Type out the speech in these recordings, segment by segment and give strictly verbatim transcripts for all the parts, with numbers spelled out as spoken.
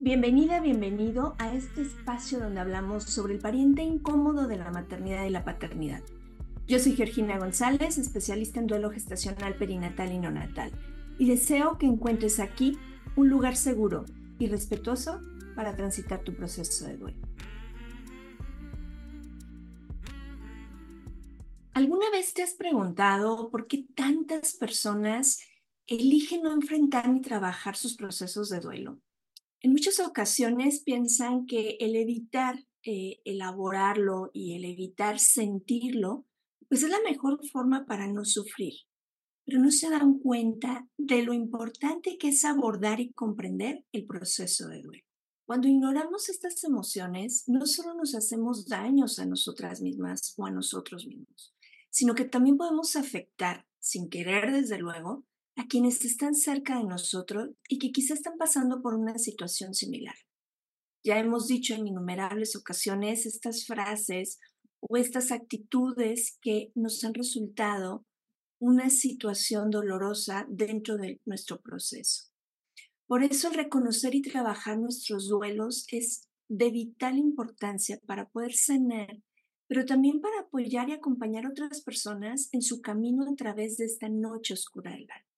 Bienvenida, bienvenido a este espacio donde hablamos sobre el pariente incómodo de la maternidad y la paternidad. Yo soy Georgina González, especialista en duelo gestacional, perinatal y neonatal, y deseo que encuentres aquí un lugar seguro y respetuoso para transitar tu proceso de duelo. ¿Alguna vez te has preguntado por qué tantas personas eligen no enfrentar ni trabajar sus procesos de duelo? En muchas ocasiones piensan que el evitar eh, elaborarlo y el evitar sentirlo, pues es la mejor forma para no sufrir, pero no se dan cuenta de lo importante que es abordar y comprender el proceso de duelo. Cuando ignoramos estas emociones, no solo nos hacemos daños a nosotras mismas o a nosotros mismos, sino que también podemos afectar, sin querer desde luego, a quienes están cerca de nosotros y que quizá están pasando por una situación similar. Ya hemos dicho en innumerables ocasiones estas frases o estas actitudes que nos han resultado una situación dolorosa dentro de nuestro proceso. Por eso el reconocer y trabajar nuestros duelos es de vital importancia para poder sanar, pero también para apoyar y acompañar a otras personas en su camino a través de esta noche oscura del alma.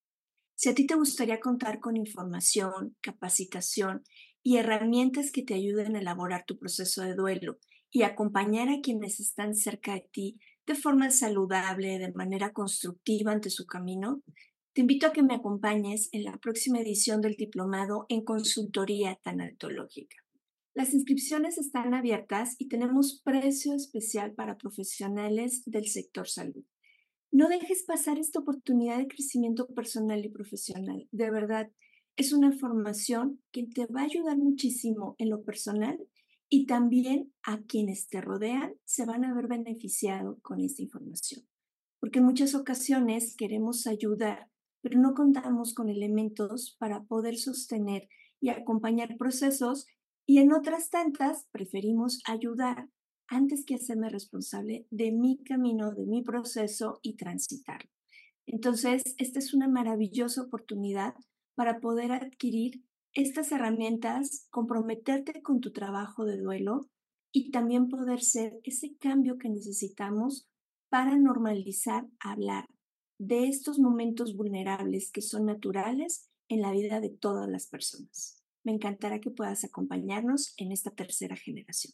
Si a ti te gustaría contar con información, capacitación y herramientas que te ayuden a elaborar tu proceso de duelo y acompañar a quienes están cerca de ti de forma saludable, de manera constructiva ante su camino, te invito a que me acompañes en la próxima edición del diplomado en consultoría tanatológica. Las inscripciones están abiertas y tenemos precio especial para profesionales del sector salud. No dejes pasar esta oportunidad de crecimiento personal y profesional. De verdad, es una formación que te va a ayudar muchísimo en lo personal y también a quienes te rodean se van a ver beneficiados con esta información. Porque en muchas ocasiones queremos ayudar, pero no contamos con elementos para poder sostener y acompañar procesos, y en otras tantas preferimos ayudar antes que hacerme responsable de mi camino, de mi proceso y transitarlo. Entonces, esta es una maravillosa oportunidad para poder adquirir estas herramientas, comprometerte con tu trabajo de duelo y también poder ser ese cambio que necesitamos para normalizar hablar de estos momentos vulnerables que son naturales en la vida de todas las personas. Me encantará que puedas acompañarnos en esta tercera generación.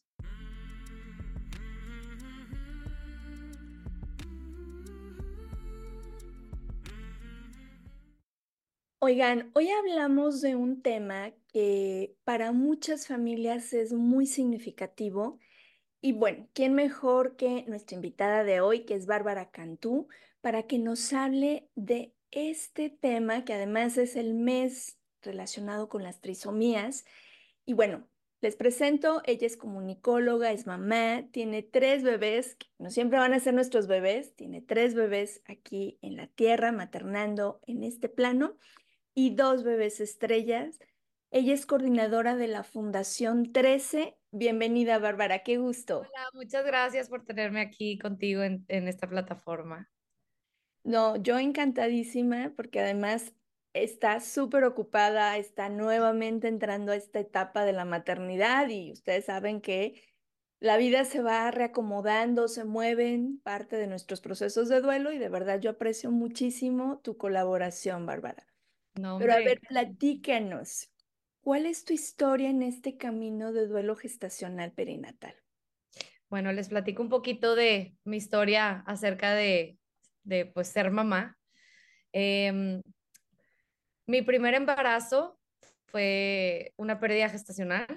Oigan, hoy hablamos de un tema que para muchas familias es muy significativo y bueno, ¿quién mejor que nuestra invitada de hoy, que es Bárbara Cantú, para que nos hable de este tema que además es el mes relacionado con las trisomías? Y bueno, les presento, ella es comunicóloga, es mamá, tiene tres bebés, que no siempre van a ser nuestros bebés, tiene tres bebés aquí en la tierra, maternando en este plano y dos bebés estrellas. Ella es coordinadora de la Fundación trece. Bienvenida, Bárbara, qué gusto. Hola, muchas gracias por tenerme aquí contigo en, en esta plataforma. No, yo encantadísima porque además está súper ocupada, está nuevamente entrando a esta etapa de la maternidad y ustedes saben que la vida se va reacomodando, se mueven parte de nuestros procesos de duelo y de verdad yo aprecio muchísimo tu colaboración, Bárbara. No, Pero a ver, hombre. platícanos, ¿cuál es tu historia en este camino de duelo gestacional perinatal? Bueno, les platico un poquito de mi historia acerca de, de pues, ser mamá. Em, Mi primer embarazo fue una pérdida gestacional.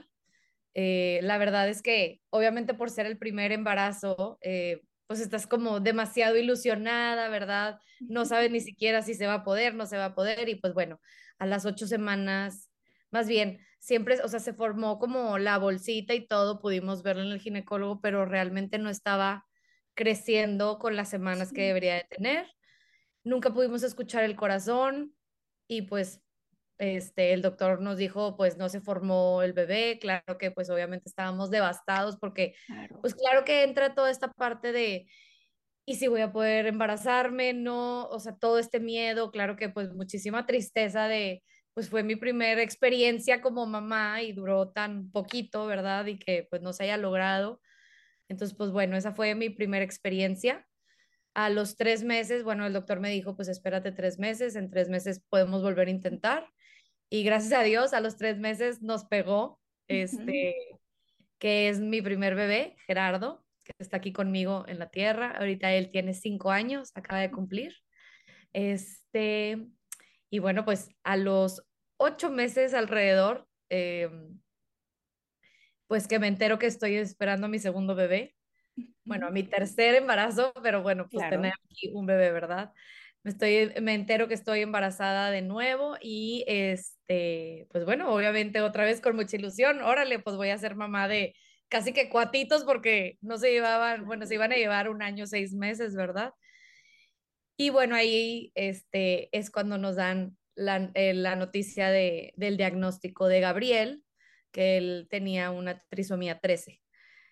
Eh, la verdad es que, obviamente, por ser el primer embarazo, eh, pues estás como demasiado ilusionada, ¿verdad? No sabes ni siquiera si se va a poder, no se va a poder. Y pues bueno, a las ocho semanas, más bien, siempre, o sea, se formó como la bolsita y todo, pudimos verlo en el ginecólogo, pero realmente no estaba creciendo con las semanas que Sí. debería de tener. Nunca pudimos escuchar el corazón y pues este, el doctor nos dijo, pues no se formó el bebé, claro que pues obviamente estábamos devastados porque Claro. pues claro que entra toda esta parte de, ¿y si voy a poder embarazarme? No, o sea, todo este miedo, claro que pues muchísima tristeza de, pues fue mi primera experiencia como mamá y duró tan poquito, ¿verdad? Y que pues no se haya logrado. Entonces, pues bueno, esa fue mi primera experiencia. A los tres meses, bueno, el doctor me dijo, pues espérate tres meses, en tres meses podemos volver a intentar. Y gracias a Dios, a los tres meses nos pegó, Ujú. este, que es mi primer bebé, Gerardo, que está aquí conmigo en la tierra. Ahorita él tiene cinco años, acaba de cumplir. Este, y bueno, pues a los ocho meses alrededor, eh, pues que me entero que estoy esperando a mi segundo bebé, bueno, a Ujú. mi tercer embarazo, pero bueno, pues tener Claro. aquí un bebé, ¿verdad? Me estoy, me entero que estoy embarazada de nuevo y este, pues bueno, obviamente otra vez con mucha ilusión, órale, pues voy a ser mamá de casi que cuatitos porque no se llevaban, bueno, se iban a llevar un año, seis meses, ¿verdad? Y bueno, ahí este, es cuando nos dan la, eh, la noticia de, del diagnóstico de Gabriel, que él tenía una trisomía trece.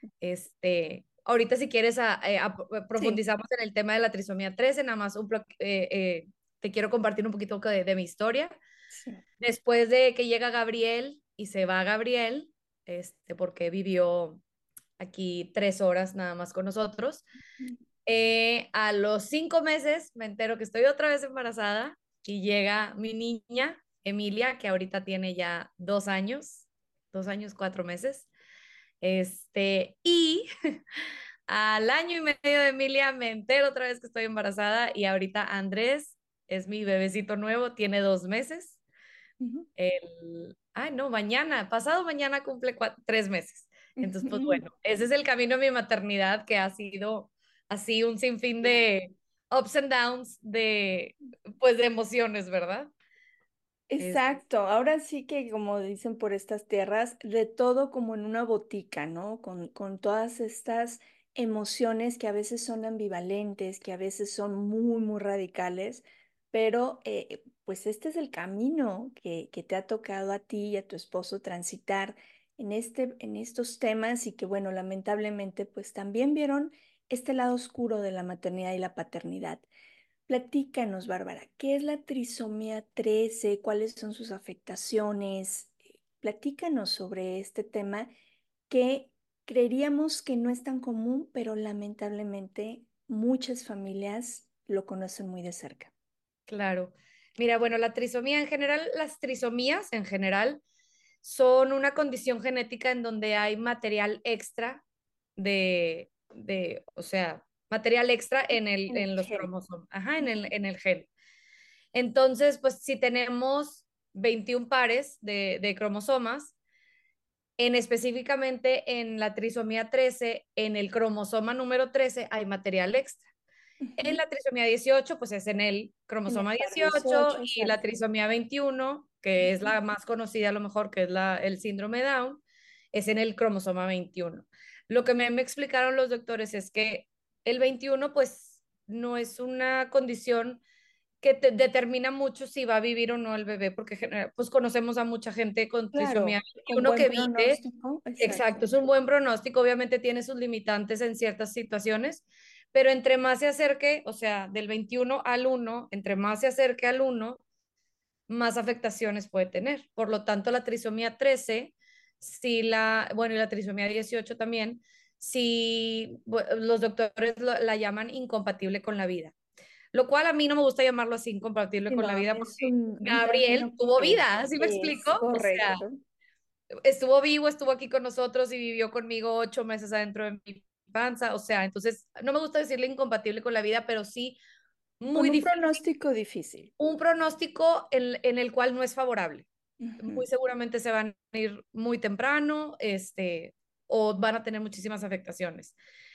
Este, ahorita si quieres a- eh, a- Sí, profundizamos en el tema de la trisomía trece, nada más un, plo- eh, eh, te quiero compartir un poquito de, de mi historia. sí. Después de que llega Gabriel y se va Gabriel, este, porque vivió aquí tres horas nada más con nosotros, eh, a los cinco meses me entero que estoy otra vez embarazada y llega mi niña, Emilia, que ahorita tiene ya dos años, dos años, cuatro meses. Este, y al año y medio de Emilia me entero otra vez que estoy embarazada y ahorita Andrés es mi bebecito nuevo, tiene dos meses. Ujú. El, ay, no, mañana, pasado mañana cumple cua- tres meses. Entonces, pues Ujú. bueno, ese es el camino de mi maternidad que ha sido así un sinfín Claro. de ups and downs de, pues, de emociones, ¿verdad? Es, Exacto, ahora sí que como dicen por estas tierras, de todo como en una botica, ¿no? Con, con todas estas emociones que a veces son ambivalentes, que a veces son muy, muy radicales, pero eh, pues este es el camino que, que te ha tocado a ti y a tu esposo transitar en este, en estos temas y que bueno, lamentablemente pues también vieron este lado oscuro de la maternidad y la paternidad. Platícanos, Bárbara, ¿qué es la trisomía trece? ¿Cuáles son sus afectaciones? Eh, Platícanos sobre este tema que creeríamos que no es tan común, pero lamentablemente muchas familias lo conocen muy de cerca. claro. Mira, bueno, la trisomía en general, las trisomías en general son una condición genética en donde hay material extra de, de, o sea, material extra en el, En el en los gen. cromosomas, ajá, en el, Ujú, en el gen. Entonces, pues si tenemos veintiún pares de, de cromosomas, en específicamente en la trisomía trece, en el cromosoma número trece hay material extra. En ujú. la trisomía dieciocho, pues es en el En el cromosoma par dieciocho dieciocho, y la exacto. trisomía veintiuno, que es Ujú. la más conocida a lo mejor, que es la, el síndrome Down, es en el cromosoma veintiuno. Lo que me, me explicaron los doctores es que el veintiuno, pues no es una condición que te determina mucho si va a vivir o no el bebé, porque genera- pues conocemos a mucha gente con trisomía Claro, con veintiuno buen que vive. pronóstico, Exacto, exacto. es un buen pronóstico, obviamente tiene sus limitantes en ciertas situaciones, pero entre más se acerque, o sea, del veintiuno al uno, entre más se acerque al uno, más afectaciones puede tener. Por lo tanto, la trisomía trece, si la, bueno, y la trisomía dieciocho también, si bu- los doctores lo- la llaman incompatible con la vida, lo cual a mí no me gusta llamarlo así, incompatible Sí, con la no, vida, es porque un, un Gabriel término tuvo que vida, ¿sí me explico? es O sea, correcto. estuvo vivo, estuvo aquí con nosotros y vivió conmigo ocho meses adentro de mi panza, o sea, entonces no me gusta decirle incompatible con la vida, pero sí Con muy un difícil, pronóstico difícil. un pronóstico en, en el cual no es favorable. Muy Ujú. seguramente se van a ir muy temprano, este, o van a tener muchísimas afectaciones.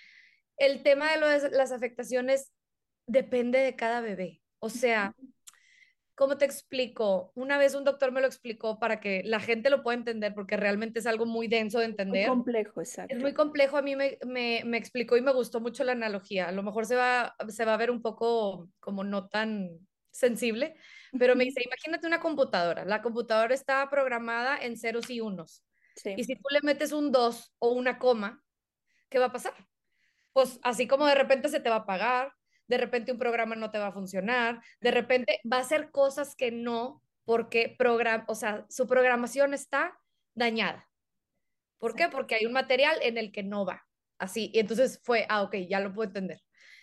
El tema de lo de las afectaciones depende de cada bebé. O sea, ¿cómo te explico? Una vez un doctor me lo explicó para que la gente lo pueda entender, porque realmente es algo muy denso de Muy entender. complejo, Es exacto. muy complejo, a mí me, me, me explicó y me gustó mucho la analogía. A lo mejor se va, se va a ver un poco como no tan sensible, pero me Ujú. dice, imagínate una computadora. La computadora está programada en ceros y unos. Y Sí, si tú le metes un dos o una coma, ¿qué va a pasar? Pues así como de repente se te va a apagar, de repente un programa no te va a funcionar, de repente va a hacer cosas que no. porque program o sea, su programación está dañada. ¿Por qué? Exacto. Porque hay un material en el que no va. Así, y entonces fue, ah, ok, ya lo puedo entender.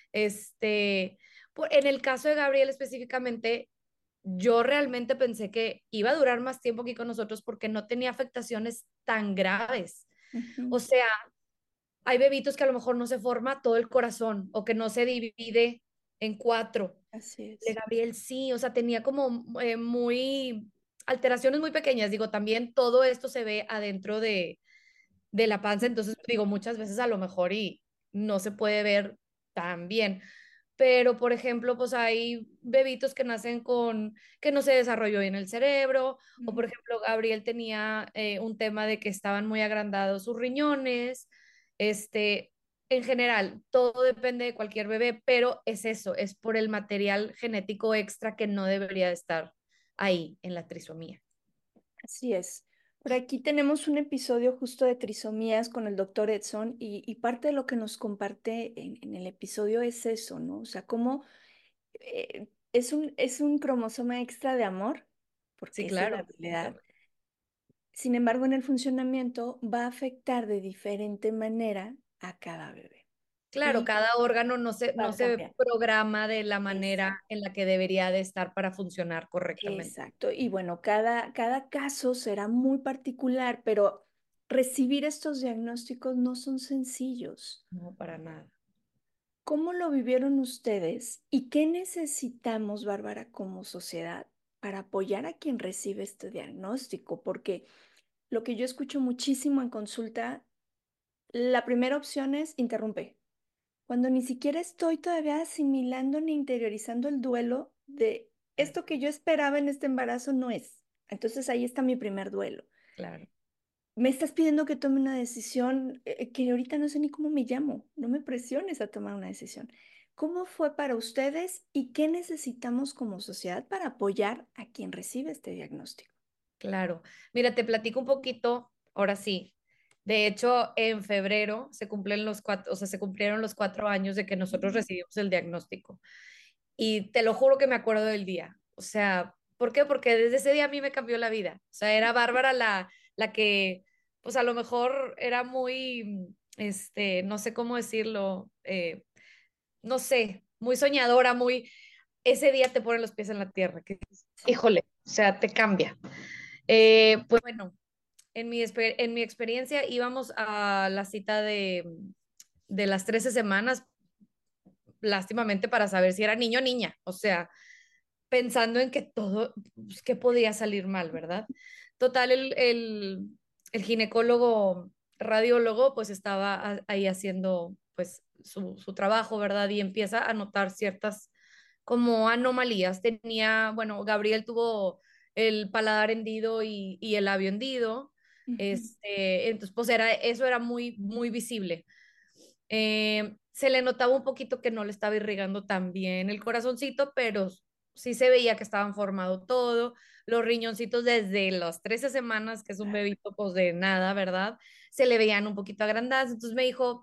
Este, por- en el caso de Gabriel específicamente, yo realmente pensé que iba a durar más tiempo aquí con nosotros porque no tenía afectaciones tan graves. O Ujú. sea, hay bebitos que a lo mejor no se forma todo el corazón o que no se divide en cuatro. Así De es. Gabriel sí, o sea, tenía como eh, muy alteraciones muy pequeñas. Digo, también todo esto se ve adentro de, de la panza, entonces digo, muchas veces a lo mejor y no se puede ver tan bien. Pero, por ejemplo, pues hay bebitos que nacen con, que no se desarrolló bien el cerebro, o por Ujú. ejemplo, Gabriel tenía eh, un tema de que estaban muy agrandados sus riñones, este, en general, todo depende de cualquier bebé, pero es eso, es por el material genético extra que no debería de estar ahí en la trisomía. Así es. Por aquí tenemos un episodio justo de trisomías con el doctor Edson y, y parte de lo que nos comparte en, en el episodio es eso, ¿no? O sea, cómo eh, es un, es un cromosoma extra de amor, Sí, porque esa es la claro. realidad. Sin embargo, en el funcionamiento va a afectar de diferente manera a cada bebé Claro, y cada órgano no se, va no a se cambiar. programa de la manera Exacto. en la que debería de estar para funcionar correctamente. Exacto. Y bueno, cada, cada caso será muy particular, pero recibir estos diagnósticos no son sencillos. No, para nada. ¿Cómo lo vivieron ustedes y qué necesitamos, Bárbara, como sociedad para apoyar a quien recibe este diagnóstico? Porque lo que yo escucho muchísimo en consulta, la primera opción es interrumpe, cuando ni siquiera estoy todavía asimilando ni interiorizando el duelo de Claro, esto que yo esperaba en este embarazo no es. Entonces ahí está mi primer duelo. claro. Me estás pidiendo que tome una decisión eh, que ahorita no sé ni cómo me llamo. No me presiones a tomar una decisión. ¿Cómo fue para ustedes y qué necesitamos como sociedad para apoyar a quien recibe este diagnóstico? Claro. Mira, te platico un poquito, ahora sí. De hecho, en febrero se cumplen los cuatro, o sea, se cumplieron los cuatro años de que nosotros Ujú. recibimos el diagnóstico. Y te lo juro que me acuerdo del día. O sea, ¿por qué? Porque desde ese día a mí me cambió la vida. O sea, era Bárbara la, la que, pues a lo mejor era muy, este, no sé cómo decirlo, eh, no sé, muy soñadora, muy, ese día te pone los pies en la tierra, que, Sí. híjole, o sea, te cambia. Eh, pues bueno, en mi, exper- en mi experiencia íbamos a la cita de, de las trece semanas, lástimamente para saber si era niño o niña, o sea, pensando en que todo, pues, que podía salir mal, ¿verdad? Total, el, el, el ginecólogo radiólogo pues estaba a- ahí haciendo pues su, su trabajo, ¿verdad? Y empieza a notar ciertas como anomalías. Tenía, bueno, Gabriel tuvo el paladar hendido y, y el labio hendido. Ujú. Este, entonces, pues era, eso era muy, muy visible. Eh, se le notaba un poquito que no le estaba irrigando tan bien el corazoncito, pero sí se veía que estaban formado todo, los riñoncitos desde las trece semanas, que es un Claro. bebito pues de nada, ¿verdad? Se le veían un poquito agrandados, entonces me dijo,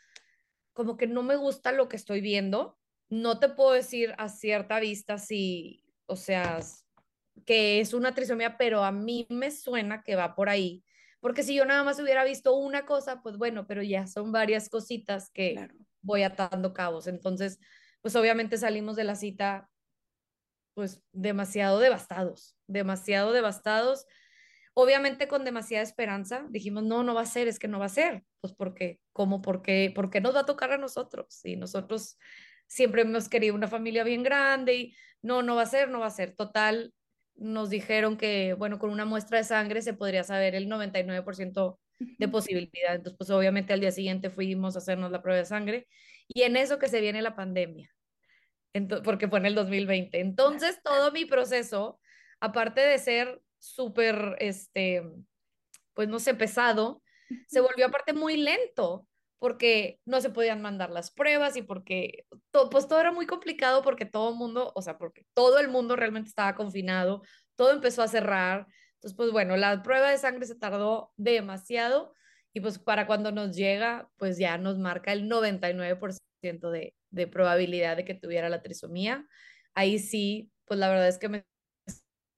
como que no me gusta lo que estoy viendo, no te puedo decir a cierta vista si, o sea, s- que es una trisomía, pero a mí me suena que va por ahí, porque si yo nada más hubiera visto una cosa, pues bueno, pero ya son varias cositas que Claro. voy atando cabos, entonces, pues obviamente salimos de la cita pues demasiado devastados, demasiado devastados, obviamente con demasiada esperanza, dijimos, no, no va a ser, es que no va a ser, pues porque, ¿cómo? Porque, porque nos va a tocar a nosotros, y nosotros siempre hemos querido una familia bien grande, y no, no va a ser, no va a ser, total, nos dijeron que, bueno, con una muestra de sangre se podría saber el noventa y nueve por ciento de Ujú. posibilidad, entonces pues obviamente al día siguiente fuimos a hacernos la prueba de sangre, y en eso que se viene la pandemia, ento- porque fue en el dos mil veinte. Claro. Entonces, todo mi proceso, aparte de ser súper, este, pues no sé, pesado, se Ujú. volvió aparte muy lento, porque no se podían mandar las pruebas y porque todo, pues todo era muy complicado porque todo el mundo, o sea, porque todo el mundo realmente estaba confinado, todo empezó a cerrar. Entonces, pues bueno, la prueba de sangre se tardó demasiado y pues para cuando nos llega, pues ya nos marca el noventa y nueve por ciento de, de probabilidad de que tuviera la trisomía. Ahí sí, pues la verdad es que me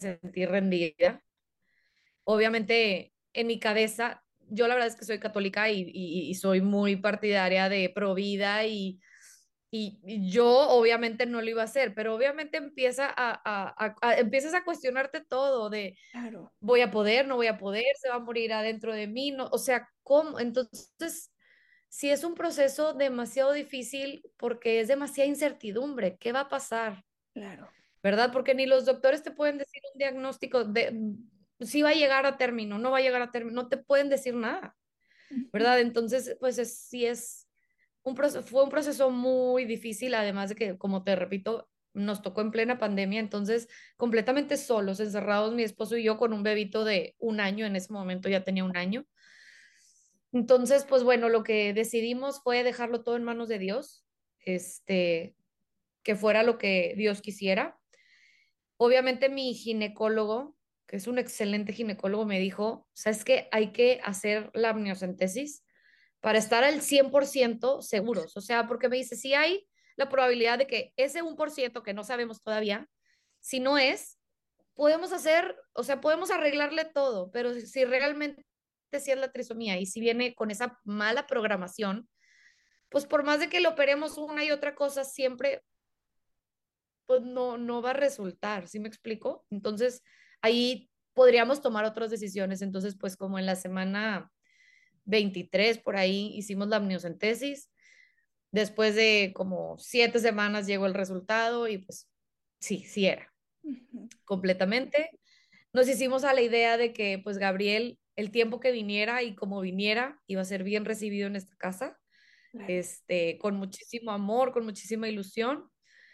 sentí rendida. Obviamente, en mi cabeza, yo la verdad es que soy católica y, y- y soy muy partidaria de pro vida y, y, y yo obviamente no lo iba a hacer, pero obviamente empieza a, a- a- a- empiezas a cuestionarte todo de Claro, voy a poder, no voy a poder, se va a morir adentro de mí, no, o sea, ¿cómo? Entonces, si es un proceso demasiado difícil porque es demasiada incertidumbre, ¿qué va a pasar? claro. ¿Verdad? Porque ni los doctores te pueden decir un diagnóstico de mm, si va a llegar a término, no va a llegar a término, no te pueden decir nada, Ujú. ¿verdad? Entonces, pues es, sí es un proceso, fue un proceso muy difícil, además de que, como te repito, nos tocó en plena pandemia, entonces completamente solos, encerrados mi esposo y yo con un bebito de un año, en ese momento ya tenía un año. Entonces, pues bueno, lo que decidimos fue dejarlo todo en manos de Dios, este, que fuera lo que Dios quisiera. Obviamente mi ginecólogo, que es un excelente ginecólogo, me dijo, ¿sabes qué? Hay que hacer la amniocentesis para estar al cien por ciento seguros. O sea, porque me dice, si hay la probabilidad de que ese uno por ciento que no sabemos todavía, si no es, podemos hacer, o sea, podemos arreglarle todo, pero si, si realmente sí es la trisomía y si viene con esa mala programación, pues por más de que lo operemos una y otra cosa, siempre pues no, no va a resultar, ¿sí me explico? Entonces, ahí podríamos tomar otras decisiones. Entonces, pues como en la semana veintitrés por ahí hicimos la amniocentesis, después de como siete semanas llegó el resultado y pues sí, sí era, Ujú. completamente. Nos hicimos a la idea de que pues Gabriel, el tiempo que viniera y como viniera, iba a ser bien recibido en esta casa, Claro. este, con muchísimo amor, con muchísima ilusión.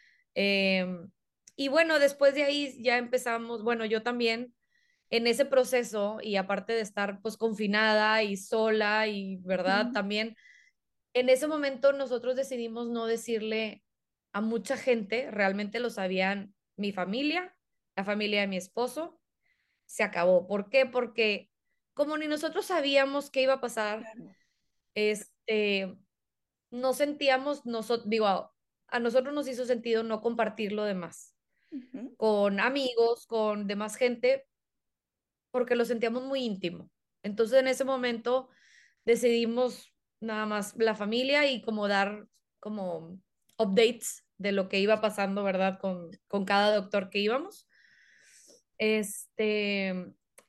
Em, y bueno, después de ahí ya empezamos, bueno, yo también en ese proceso y aparte de estar pues confinada y sola y, ¿verdad? Ujú. También en ese momento nosotros decidimos no decirle a mucha gente, realmente lo sabían mi familia, la familia de mi esposo, se acabó. ¿Por qué? Porque como ni nosotros sabíamos qué iba a pasar, Claro. este, no sentíamos, nosotros, digo, a, a nosotros nos hizo sentido no compartir lo demás Ujú. con amigos, con demás gente, porque lo sentíamos muy íntimo. Entonces en ese momento decidimos nada más la familia y como dar como updates de lo que iba pasando, ¿verdad? Con, con cada doctor que íbamos. Este,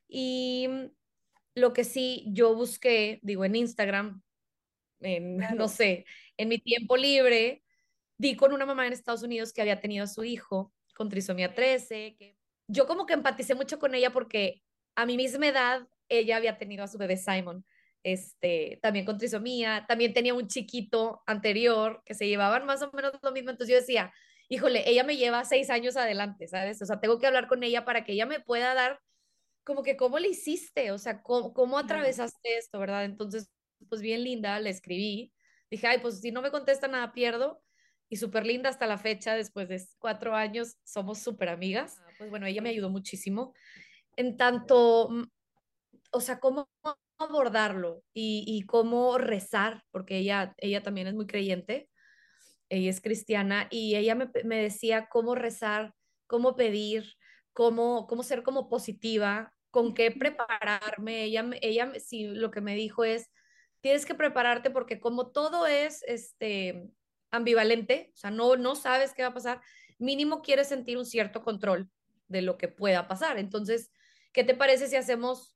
y lo que sí yo busqué, digo, en Instagram, en, no Claro. sé, en mi tiempo libre, di con una mamá en Estados Unidos que había tenido a su hijo con trisomía trece, que yo como que empaticé mucho con ella porque a mi misma edad ella había tenido a su bebé Simon, este, también con trisomía, también tenía un chiquito anterior que se llevaban más o menos lo mismo, entonces yo decía, híjole, ella me lleva seis años adelante, ¿sabes? O sea, tengo que hablar con ella para que ella me pueda dar como que cómo le hiciste, o sea, cómo, cómo Claro. atravesaste esto, ¿verdad? Entonces, pues bien linda, le escribí, dije, ay, pues si no me contesta nada, pierdo, y súper linda hasta la fecha, después de cuatro años, somos súper amigas. Ah, pues bueno, ella me ayudó muchísimo en tanto, mm, o sea, cómo abordarlo y, y cómo rezar, porque ella, ella también es muy creyente, ella es cristiana y ella me, me decía cómo rezar, cómo pedir, cómo, cómo ser como positiva, con qué Ujú. prepararme. Ella, me- ella me- sí, lo que me dijo es, tienes que prepararte porque como todo es este, ambivalente, o sea, no, no sabes qué va a pasar, mínimo quieres sentir un cierto control de lo que pueda pasar. Entonces, ¿qué te parece si hacemos,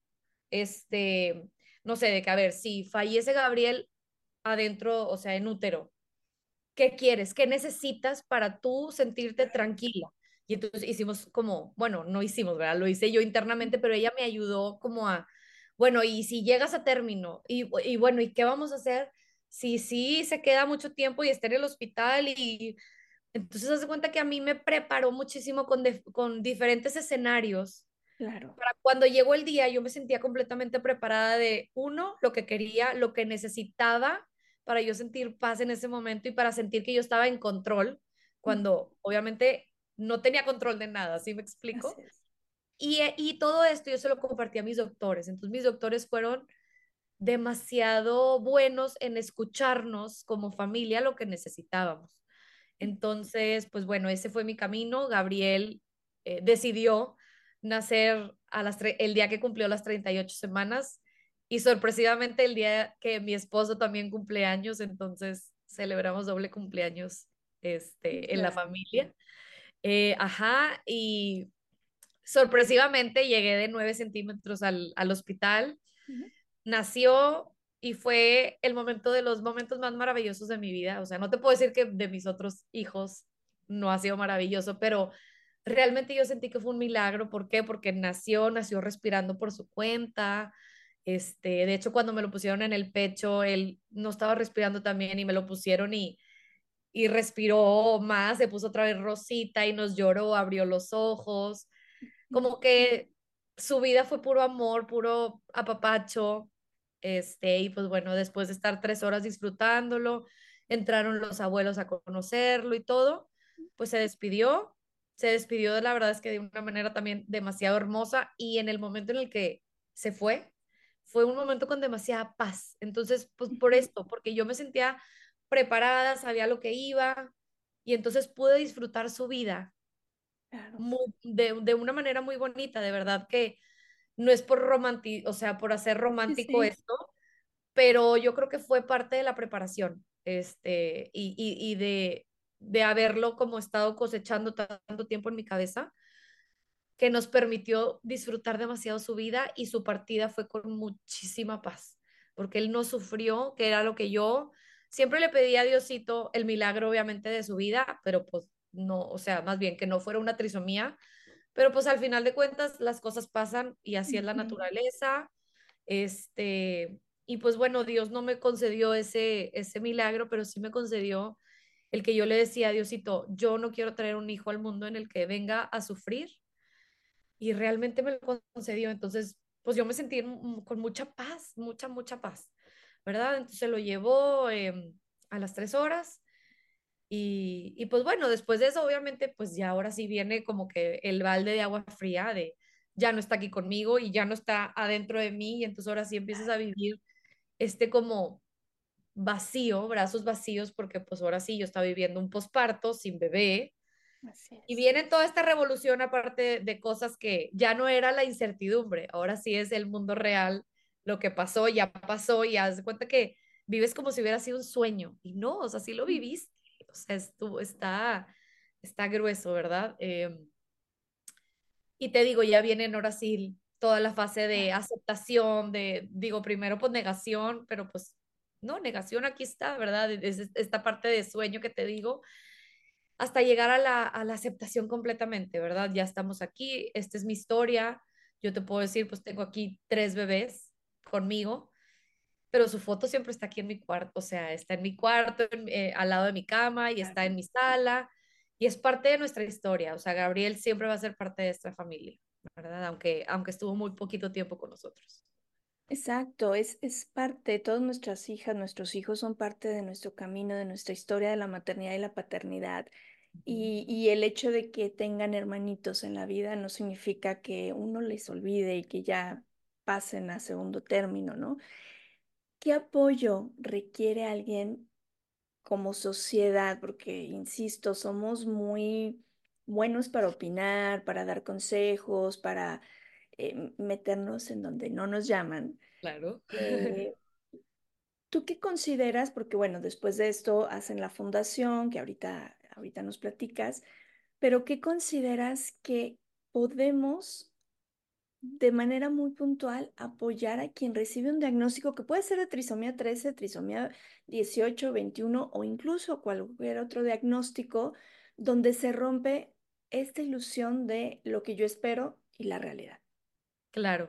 este, no sé, de que, a ver, si fallece Gabriel adentro, o sea, en útero? ¿Qué quieres? ¿Qué necesitas para tú sentirte Claro. tranquila? Y entonces hicimos como, bueno, no hicimos, ¿verdad? Lo hice yo internamente, pero ella me ayudó como a, bueno, y si llegas a término, y, y bueno, ¿y qué vamos a hacer si sí se queda mucho tiempo y está en el hospital? Y entonces haz de cuenta que a mí me preparó muchísimo con, dif- con diferentes escenarios Claro. para cuando llegó el día, yo me sentía completamente preparada de, uno, lo que quería, lo que necesitaba para yo sentir paz en ese momento y para sentir que yo estaba en control, Ujú. cuando obviamente no tenía control de nada, ¿sí me Así explico? es. Y, eh, y todo esto yo se lo compartí a mis doctores, entonces mis doctores fueron demasiado buenos en escucharnos como familia lo que necesitábamos. Entonces, pues bueno, ese fue mi camino. Gabriel eh, decidió nacer a las tre- el día que cumplió las treinta y ocho semanas y sorpresivamente el día que mi esposo también cumple años, entonces celebramos doble cumpleaños este, en la Ya. familia. Eh, ajá, y sorpresivamente llegué de nueve centímetros al, al hospital. Ujú. Nació y fue el momento de los momentos más maravillosos de mi vida. O sea, no te puedo decir que de mis otros hijos no ha sido maravilloso, pero realmente yo sentí que fue un milagro. ¿Por qué? Porque nació, nació respirando por su cuenta. Este, de hecho, cuando me lo pusieron en el pecho, él no estaba respirando también y me lo pusieron y, y respiró más, se puso otra vez rosita y nos lloró, abrió los ojos. Como que su vida fue puro amor, puro apapacho. Este, y pues bueno, después de estar tres horas disfrutándolo, entraron los abuelos a conocerlo y todo, pues se despidió, se despidió, la verdad es que de una manera también demasiado hermosa y en el momento en el que se fue, fue un momento con demasiada paz. Entonces, pues por Ujú. esto, porque yo me sentía preparada, sabía lo que iba y entonces pude disfrutar su vida Claro. muy, de, de una manera muy bonita, de verdad que no es por romántico, o sea, por hacer Sí, romántico sí. esto, pero yo creo que fue parte de la preparación, este, y, y, y de, de haberlo como estado cosechando tanto tiempo en mi cabeza, que nos permitió disfrutar demasiado su vida y su partida fue con muchísima paz, porque él no sufrió, que era lo que yo siempre le pedí a Diosito el milagro, obviamente, de su vida, pero pues no, o sea, más bien que no fuera una trisomía, pero pues al final de cuentas las cosas pasan y así es la Ujú. naturaleza. Este, y pues bueno, Dios no me concedió ese, ese milagro, pero sí me concedió el que yo le decía a Diosito, yo no quiero traer un hijo al mundo en el que venga a sufrir y realmente me lo concedió. Entonces, pues yo me sentí en- con mucha paz, mucha, mucha paz, ¿verdad? Entonces lo llevó eh, a las tres horas y, y pues bueno, después de eso, obviamente, pues ya ahora sí viene como que el balde de agua fría de ya no está aquí conmigo y ya no está adentro de mí y entonces ahora sí empiezas a vivir este como vacío, brazos vacíos, porque pues ahora sí yo estaba viviendo un posparto sin bebé Así y es. viene toda esta revolución aparte de cosas que ya no era la incertidumbre, ahora sí es el mundo real, lo que pasó, ya pasó y haz de cuenta que vives como si hubiera sido un sueño y no, o sea, sí lo viviste, o sea, estuvo, está, está grueso, ¿verdad? Eh, y te digo, ya viene ahora sí toda la fase de Claro. aceptación, de, digo, primero pues negación, pero pues no, negación aquí está, ¿verdad? Es esta parte de sueño que te digo hasta llegar a la, a la aceptación completamente, ¿verdad? Ya estamos aquí, esta es mi historia, yo te puedo decir, pues tengo aquí tres bebés conmigo, pero su foto siempre está aquí en mi cuarto, o sea, está en mi cuarto, en- eh, al lado de mi cama y está en Claro. mi sala y es parte de nuestra historia, o sea, Gabriel siempre va a ser parte de esta familia, ¿verdad? Aunque, aunque estuvo muy poquito tiempo con nosotros. Exacto, es, es parte, todas nuestras hijas, nuestros hijos son parte de nuestro camino, de nuestra historia de la maternidad y la paternidad. Ujú. Y, y el hecho de que tengan hermanitos en la vida no significa que uno les olvide y que ya pasen a segundo término, ¿no? ¿Qué apoyo requiere alguien como sociedad? Porque, insisto, somos muy buenos para opinar, para dar consejos, para eh, meternos en donde no nos llaman. Claro. Eh, ¿Tú qué consideras? Porque bueno, después de esto hacen la fundación, que ahorita, ahorita nos platicas, pero ¿qué consideras que podemos de manera muy puntual apoyar a quien recibe un diagnóstico que puede ser de trisomía trece, trisomía dieciocho, veintiuno o incluso cualquier otro diagnóstico donde se rompe esta ilusión de lo que yo espero y la realidad? Claro.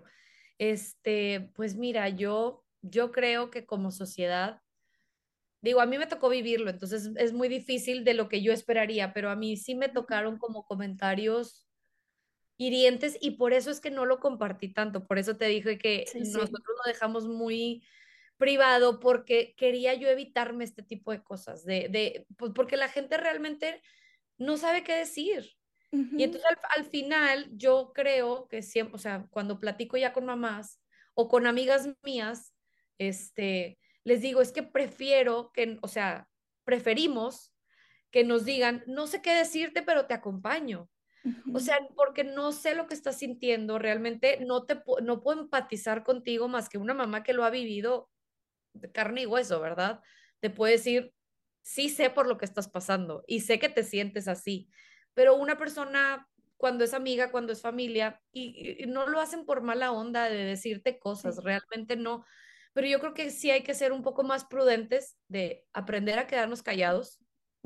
Este, pues mira, yo, yo creo que como sociedad, digo, a mí me tocó vivirlo, entonces es muy difícil de lo que yo esperaría, pero a mí sí me Ujú. tocaron como comentarios hirientes y por eso es que no lo compartí tanto, por eso te dije que Sí, nosotros sí. lo dejamos muy privado porque quería yo evitarme este tipo de cosas, de, de, pues porque la gente realmente no sabe qué decir. Y Ujú. entonces al, al final yo creo que siempre, o sea, cuando platico ya con mamás o con amigas mías, este, les digo, es que prefiero que, o sea, preferimos que nos digan, no sé qué decirte, pero te acompaño. O Ujú. sea, porque no sé lo que estás sintiendo, realmente no te pu- no puedo empatizar contigo más que una mamá que lo ha vivido de carne y hueso, ¿verdad? Te puede decir, sí sé por lo que estás pasando y sé que te sientes así, pero una persona cuando es amiga, cuando es familia, y, y no lo hacen por mala onda de decirte cosas, Sí, realmente no. Pero yo creo que sí hay que ser un poco más prudentes de aprender a quedarnos callados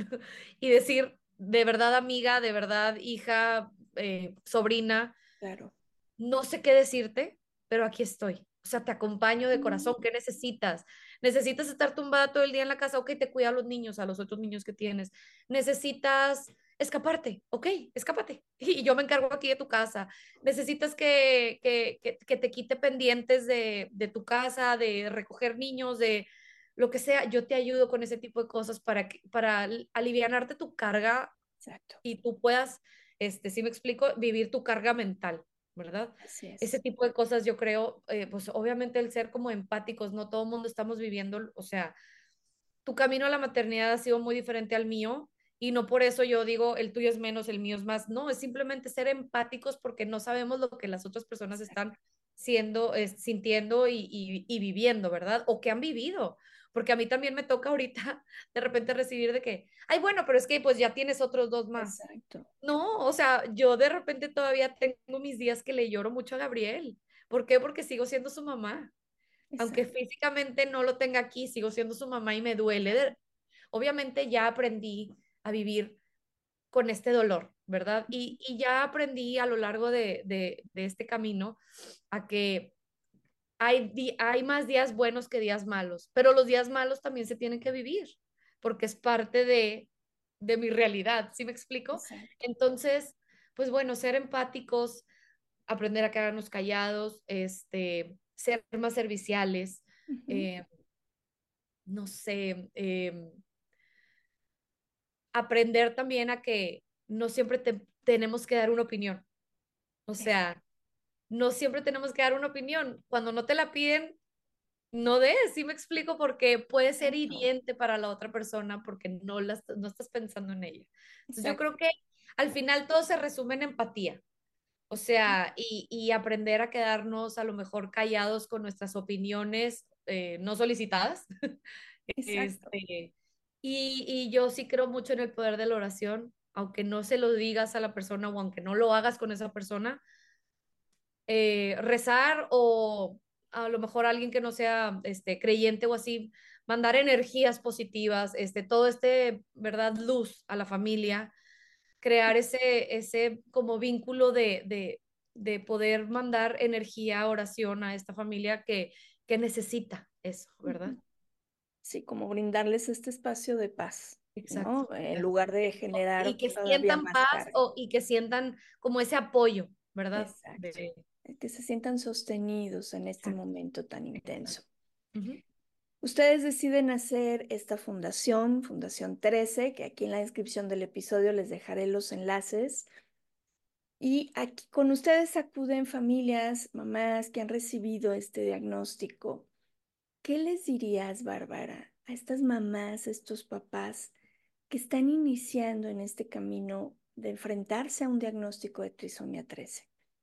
y decir, de verdad amiga, de verdad hija, eh, sobrina, claro. no sé qué decirte, pero aquí estoy. O sea, te acompaño de Mm, corazón. ¿Qué necesitas? ¿Necesitas estar tumbada todo el día en la casa? Ok, te cuida a los niños, a los otros niños que tienes. ¿Necesitas escaparte? Ok, escápate. Y yo me encargo aquí de tu casa. ¿Necesitas que, que, que, que te quite pendientes de, de tu casa, de recoger niños, de lo que sea? Yo te ayudo con ese tipo de cosas para, que, para alivianarte tu carga exacto, y tú puedas, este, si me explico, vivir tu carga mental, ¿verdad? así Ese es. tipo de cosas yo creo, eh, pues obviamente el ser como empáticos, no todo el mundo estamos viviendo, o sea, tu camino a la maternidad ha sido muy diferente al mío y no por eso yo digo el tuyo es menos, el mío es más, no, es simplemente ser empáticos porque no sabemos lo que las otras personas están Exacto. siendo, es, sintiendo y, y, y viviendo, ¿verdad? O que han vivido, porque a mí también me toca ahorita de repente recibir de que, ay, bueno, pero es que pues ya tienes otros dos más. Exacto. No, o sea, yo de repente todavía tengo mis días que le lloro mucho a Gabriel. ¿Por qué? Porque sigo siendo su mamá. Aunque Exacto. físicamente no lo tenga aquí, sigo siendo su mamá y me duele. Claro. De- Obviamente ya aprendí a vivir con este dolor, ¿verdad? Y, y ya aprendí a lo largo de, de, de este camino a que hay, di- hay más días buenos que días malos, pero los días malos también se tienen que vivir, porque es parte de, de mi realidad, ¿sí me explico? Exacto. Entonces, pues bueno, ser empáticos, aprender a quedarnos callados, este, ser más serviciales, Ujú. eh, no sé, eh, aprender también a que no siempre te- tenemos que dar una opinión, o Exacto. sea, no siempre tenemos que dar una opinión. Cuando no te la piden, no des, sí me explico, porque puede ser Exacto. hiriente para la otra persona porque no, la, no estás pensando en ella. Entonces yo Exacto. creo que al final todo se resume en empatía, o sea, y, y aprender a quedarnos a lo mejor callados con nuestras opiniones eh, no solicitadas. Exacto. Este, y, y yo sí creo mucho en el poder de la oración, aunque no se lo digas a la persona o aunque no lo hagas con esa persona, eh, rezar o a lo mejor alguien que no sea este, creyente o así, mandar energías positivas, este, todo este, ¿verdad? Luz a la familia, crear ese, ese como vínculo de, de, de poder mandar energía, oración a esta familia que, que necesita eso, ¿verdad? Ujú. Sí, como brindarles este espacio de paz, Exacto. ¿no? En Exacto. lugar de Y generar que todavía sientan más paz carga. o, y que sientan como ese apoyo, ¿verdad? Exacto. De, Eh, Que se sientan sostenidos en este exacto, momento tan exacto. intenso. Ujú. Ustedes deciden hacer esta fundación, Fundación trece, que aquí en la descripción del episodio les dejaré los enlaces. Y aquí con ustedes acuden familias, mamás que han recibido este diagnóstico. ¿Qué les dirías, Bárbara, a estas mamás, a estos papás que están iniciando en este camino de enfrentarse a un diagnóstico de trisomía trece?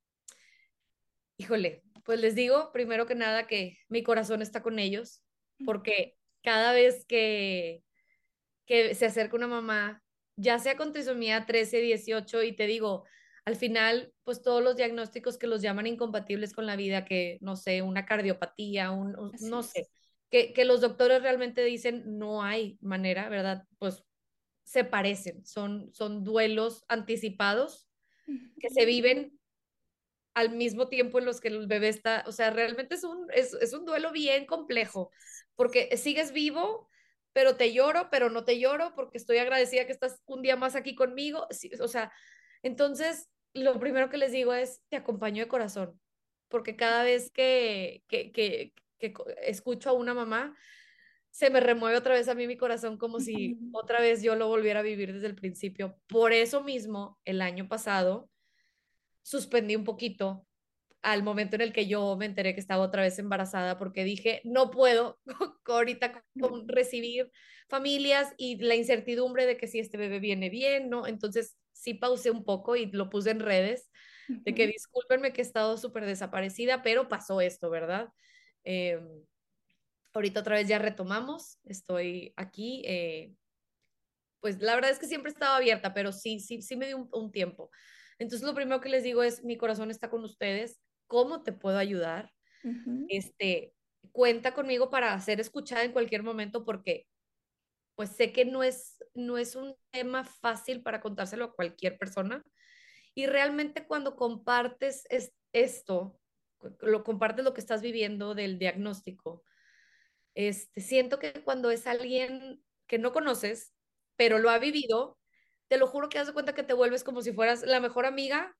Híjole, pues les digo primero que nada que mi corazón está con ellos, Ujú. porque cada vez que, que se acerca una mamá, ya sea con trisomía trece, dieciocho, y te digo, al final, pues todos los diagnósticos que los llaman incompatibles con la vida, que no sé, una cardiopatía, un, un- Así no es. sé, que, que los doctores realmente dicen no hay manera, ¿verdad? Pues se parecen, son, son duelos anticipados que se Ujú. viven al mismo tiempo en los que el bebé está, o sea, realmente es un, es, es un duelo bien Así complejo, es. porque sigues vivo, pero te lloro, pero no te lloro, porque estoy agradecida que estás un día más aquí conmigo, sí, o sea, entonces lo primero que les digo es, te acompaño de corazón, porque cada vez que, que, que, que escucho a una mamá, se me remueve otra vez a mí mi corazón como si Ujú. otra vez yo lo volviera a vivir desde el principio. Por eso mismo, el año pasado, suspendí un poquito al momento en el que yo me enteré que estaba otra vez embarazada, porque dije, no puedo ahorita con recibir familias y la incertidumbre de que si este bebé viene bien, ¿no? Entonces sí pausé un poco y lo puse en redes, de que Ujú, discúlpenme que he estado súper desaparecida, pero pasó esto, ¿verdad? Eh, Ahorita otra vez ya retomamos, estoy aquí. Eh, pues la verdad es que siempre estaba abierta, pero sí, sí, sí me dio un, un tiempo. Entonces lo primero que les digo es, mi corazón está con ustedes, ¿cómo te puedo ayudar? ujú, Este, cuenta conmigo para ser escuchada en cualquier momento porque pues sé que no es, no es un tema fácil para contárselo a cualquier persona. Y realmente cuando compartes es, esto, lo compartes lo que estás viviendo del diagnóstico, este, siento que cuando es alguien que no conoces, pero lo ha vivido, te lo juro que das de cuenta que te vuelves como si fueras la mejor amiga,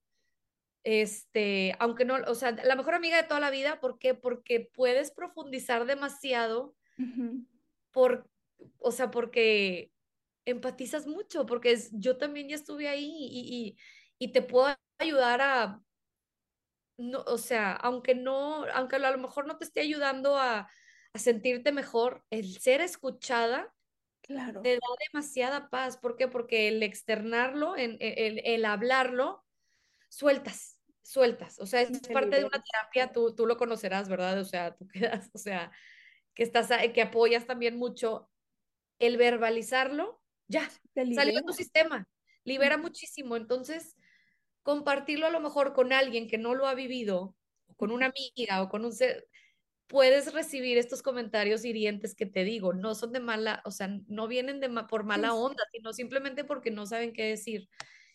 este, aunque no, o sea, la mejor amiga de toda la vida. ¿Por qué? Porque puedes profundizar demasiado ujú. por, o sea, porque empatizas mucho, porque es, yo también ya estuve ahí y, y, y te puedo ayudar a, no, o sea, aunque no, aunque a lo mejor no te esté ayudando a, a sentirte mejor, el ser escuchada Claro, te da demasiada paz. ¿Por qué? Porque el externarlo, en- el, el hablarlo, sueltas, sueltas. O sea, es te parte de una liberas, terapia, tú, tú lo conocerás, ¿verdad? O sea, tú quedas, o sea, que estás, a- que apoyas también mucho el verbalizarlo, ya, te salió de tu libera. sistema, libera Ujú, muchísimo. Entonces, compartirlo a lo mejor con alguien que no lo ha vivido, o con ujú. una amiga o con un ser, puedes recibir estos comentarios hirientes que te digo, no son de mala, o sea, no vienen de ma- por Sí, mala sí. onda, sino simplemente porque no saben qué decir.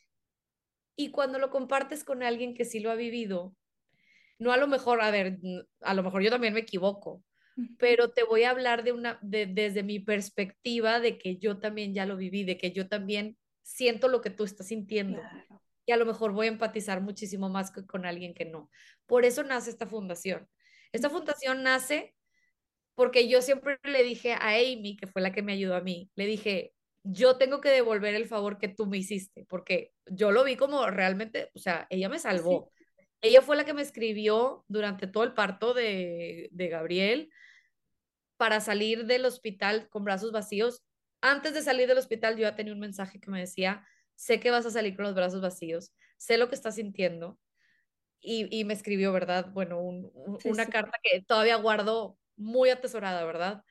Y cuando lo compartes con alguien que sí lo ha vivido, no a lo mejor, a ver, n- a lo mejor yo también me equivoco, Ujú, pero te voy a hablar de una, de, desde mi perspectiva de que yo también ya lo viví, de que yo también siento lo que tú estás sintiendo. claro. Y a lo mejor voy a empatizar muchísimo más que con alguien que no. Por eso nace esta fundación. Esta fundación nace porque yo siempre le dije a Amy, que fue la que me ayudó a mí, le dije, yo tengo que devolver el favor que tú me hiciste, porque yo lo vi como realmente, o sea, ella me Sí, sí. salvó. Ella fue la que me escribió durante todo el parto de, de Gabriel para salir del hospital con brazos vacíos. Antes de salir del hospital, yo ya tenía un mensaje que me decía, sé que vas a salir con los brazos vacíos, sé lo que estás sintiendo. Y, y me escribió, ¿verdad? Bueno, un- un- Sí, una sí. carta que todavía guardo muy atesorada, ¿verdad?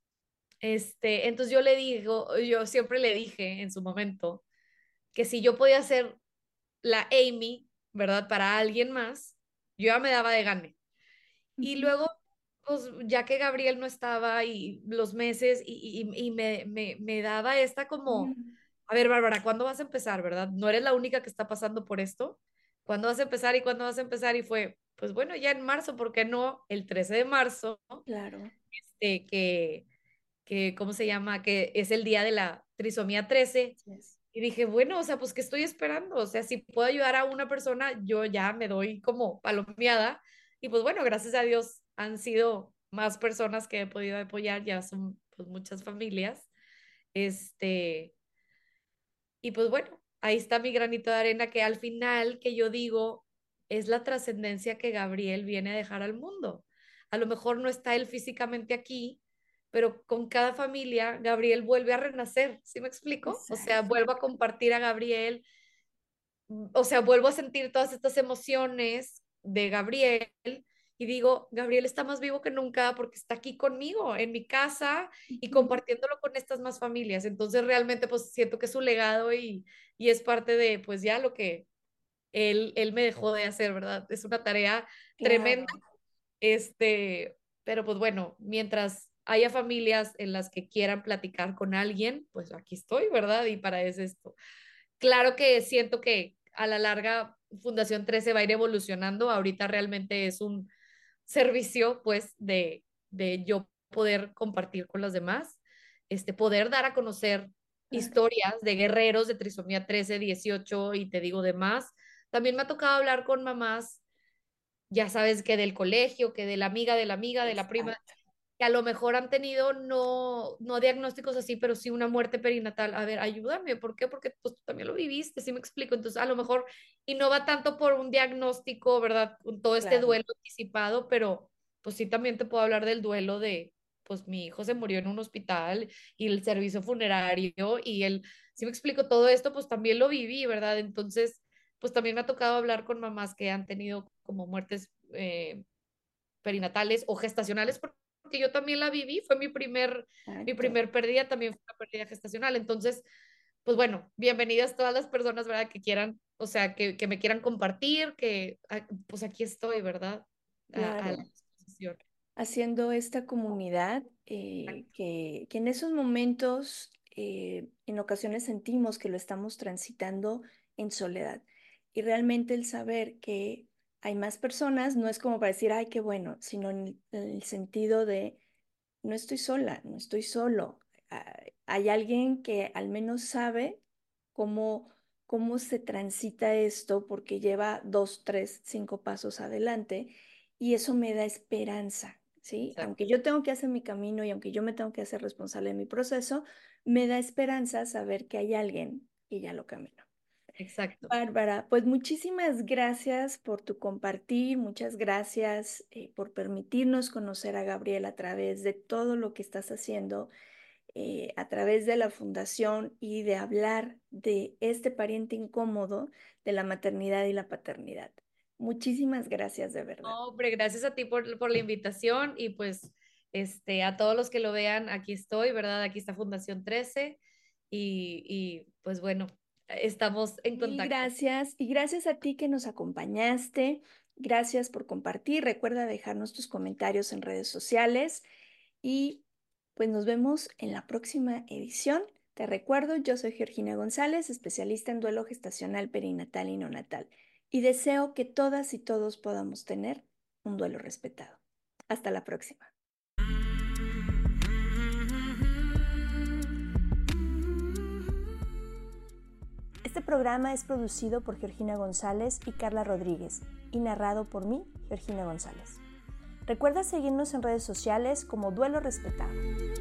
Este, entonces yo le digo, yo siempre le dije en su momento que si yo podía ser la Amy, ¿verdad? Para alguien más, yo ya me daba de gane. Y Ujú, luego, pues ya que Gabriel no estaba y los meses y, y, y me, me, me daba esta ujú. como, a ver, Bárbara, ¿cuándo vas a empezar, verdad? No eres la única que está pasando por esto. ¿Cuándo vas a empezar y cuándo vas a empezar? Y fue, pues bueno, ya en marzo, ¿por qué no? El trece de marzo, Claro. este, que que, ¿cómo se llama? Que es el día de la trisomía trece. Así es. Y dije, bueno, o sea, pues, ¿qué estoy esperando? O sea, si puedo ayudar a una persona, yo ya me doy como palomeada. Y pues bueno, gracias a Dios han sido más personas que he podido apoyar, ya son pues muchas familias. Este, y pues bueno, ahí está mi granito de arena que al final, que yo digo, es la trascendencia que Gabriel viene a dejar al mundo. A lo mejor no está él físicamente aquí, pero con cada familia, Gabriel vuelve a renacer, ¿sí me explico? O sea, Exacto. vuelvo a compartir a Gabriel, mm, o sea, vuelvo a sentir todas estas emociones de Gabriel y digo, Gabriel está más vivo que nunca porque está aquí conmigo, en mi casa y Ujú, compartiéndolo con estas más familias. Entonces realmente pues siento que es su legado y, y es parte de pues ya lo que él, él me dejó de hacer, ¿verdad? Es una tarea tremenda, claro, este, pero pues bueno, mientras haya familias en las que quieran platicar con alguien, pues aquí estoy, ¿verdad? Y para eso esto. Claro que siento que a la larga Fundación trece va a ir evolucionando. Ahorita realmente es un servicio, pues, de, de yo poder compartir con los demás, este, poder dar a conocer claro. historias de guerreros de trisomía trece, dieciocho y te digo demás. También me ha tocado hablar con mamás, ya sabes, que del colegio, que de la amiga, de la amiga, de la prima, Exacto. que a lo mejor han tenido no, no diagnósticos así, pero sí una muerte perinatal. A ver, ayúdame, ¿por qué? Porque pues tú también lo viviste, ¿sí me explico? Entonces, a lo mejor, y no va tanto por un diagnóstico, ¿verdad? Con todo este Claro. duelo anticipado, pero pues sí también te puedo hablar del duelo de, pues mi hijo se murió en un hospital y el servicio funerario y el, si me explico todo esto, pues también lo viví, ¿verdad? Entonces, pues también me ha tocado hablar con mamás que han tenido como muertes eh, perinatales o gestacionales, porque yo también la viví, fue mi primer, mi Exacto. primer pérdida, también fue una pérdida gestacional. Entonces, pues bueno, bienvenidas todas las personas, ¿verdad? Que quieran, o sea, que, que me quieran compartir, que ah, pues aquí estoy, ¿verdad? A, a la Claro. disposición. Haciendo esta comunidad eh, que, que en esos momentos, eh, en ocasiones sentimos que lo estamos transitando en soledad. Y realmente el saber que hay más personas no es como para decir, ay, qué bueno, sino en el, en el sentido de, no estoy sola, no estoy solo. Ah, hay alguien que al menos sabe cómo, cómo se transita esto porque lleva dos, tres, cinco pasos adelante y eso me da esperanza, ¿sí? Exacto, Aunque yo tengo que hacer mi camino y aunque yo me tengo que hacer responsable de mi proceso, me da esperanza saber que hay alguien que ya lo caminó. exacto. Bárbara, pues muchísimas gracias por tu compartir, muchas gracias eh, por permitirnos conocer a Gabriel a través de todo lo que estás haciendo, eh, a través de la fundación y de hablar de este pariente incómodo de la maternidad y la paternidad. Muchísimas gracias de verdad. No, hombre, gracias a ti por, por la invitación y pues este, a todos los que lo vean, aquí estoy, ¿verdad? Aquí está Fundación trece y, y pues bueno, estamos en Mil contacto. gracias y gracias a ti que nos acompañaste. Gracias por compartir. Recuerda dejarnos tus comentarios en redes sociales y pues nos vemos en la próxima edición. Te recuerdo, yo soy Georgina González, especialista en duelo gestacional, perinatal y neonatal, y deseo que todas y todos podamos tener un duelo respetado. Hasta la próxima. Este programa es producido por Georgina González y Carla Rodríguez y narrado por mí, Georgina González. Recuerda seguirnos en redes sociales como Duelo Respetado.